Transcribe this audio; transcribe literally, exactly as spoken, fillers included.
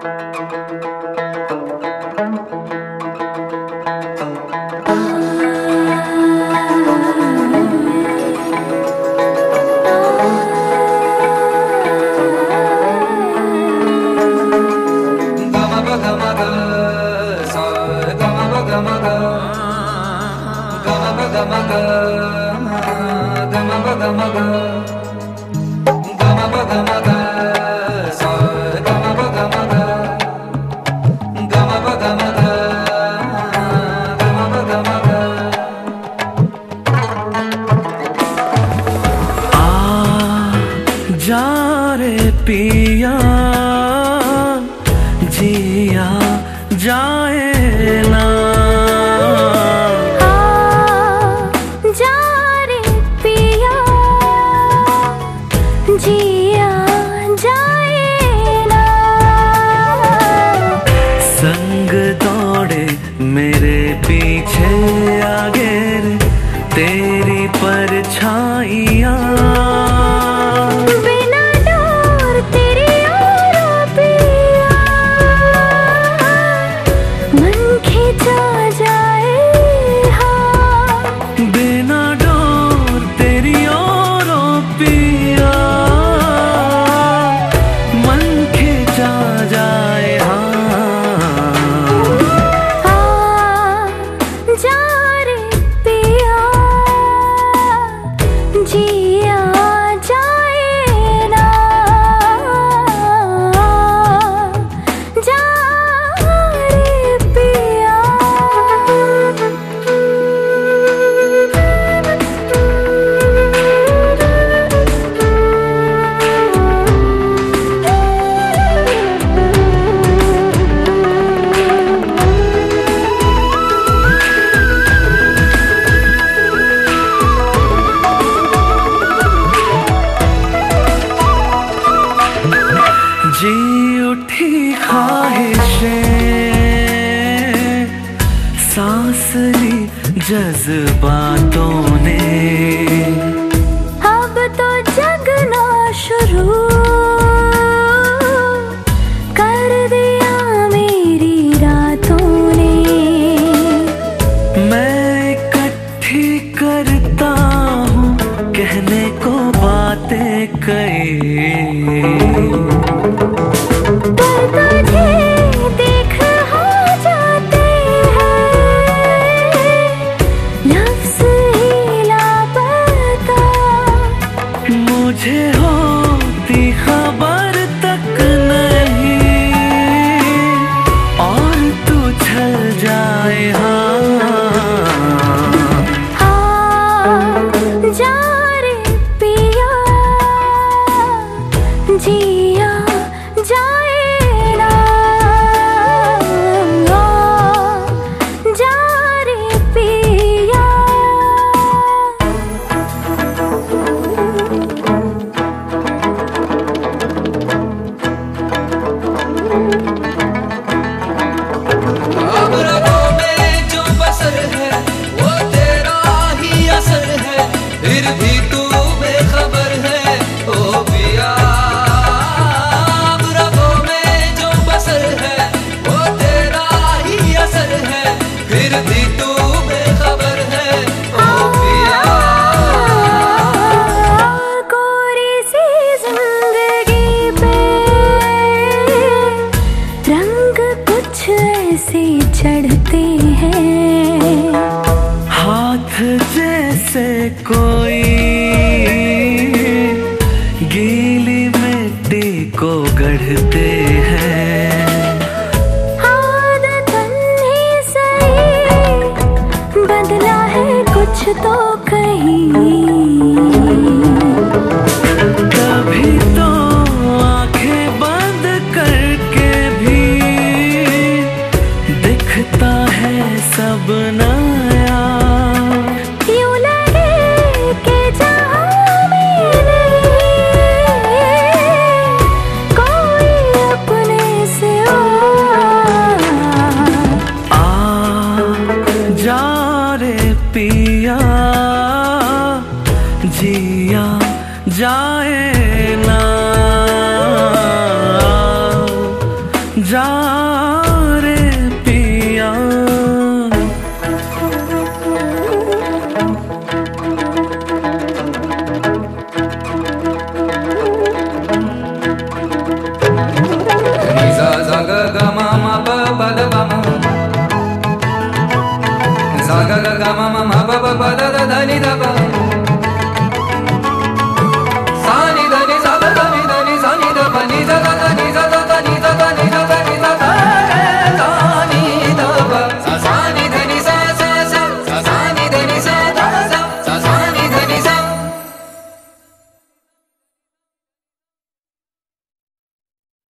जा रे पिया जिया जाए ना, जा रे पिया जिया जाए ना, संग दौड़े मेरे पीछे आगे रे तेरी परछाइयाँ, जी उठी ख्वाहिशें सांस ली जज्बातों ने, अब तो जगना शुरू कर दिया मेरी रातों ने, मैं इकट्ठी करता हूँ कहने को बातें कई, देख हो जाते हैं नफ्स ही लापता, मुझे होती खबर तक नहीं और तू चल जाए। हाँ जा रे पिया जिया जाए ना, जा रे पिया। अब रगों में जो बसर है वो तेरा ही असर है, फिर भी तू बेखबर है ओ पिया। अब रगों में जो बसर है वो तेरा ही असर है, फिर भी तू बेखबर है ओ पिया। कोरी सी जिंदगी पे रंग कुछ ऐसे चढ़ते हैं, हाथ जैसे कोई गीली मिट्टी को गढ़ते हैं, आदतन ही सही बदला है कुछ तो कहीं, तभी तो आंखें बंद करके भी दिखता है सब नया, यूं लगे कि जहाँ में नहीं कोई अपने से आ जा रे पिया जा रे पिया। Sa sa ga ga ma ma pa pa da pa ma. Sa ga ga ga ma ma ma pa pa pa da da da ni da pa.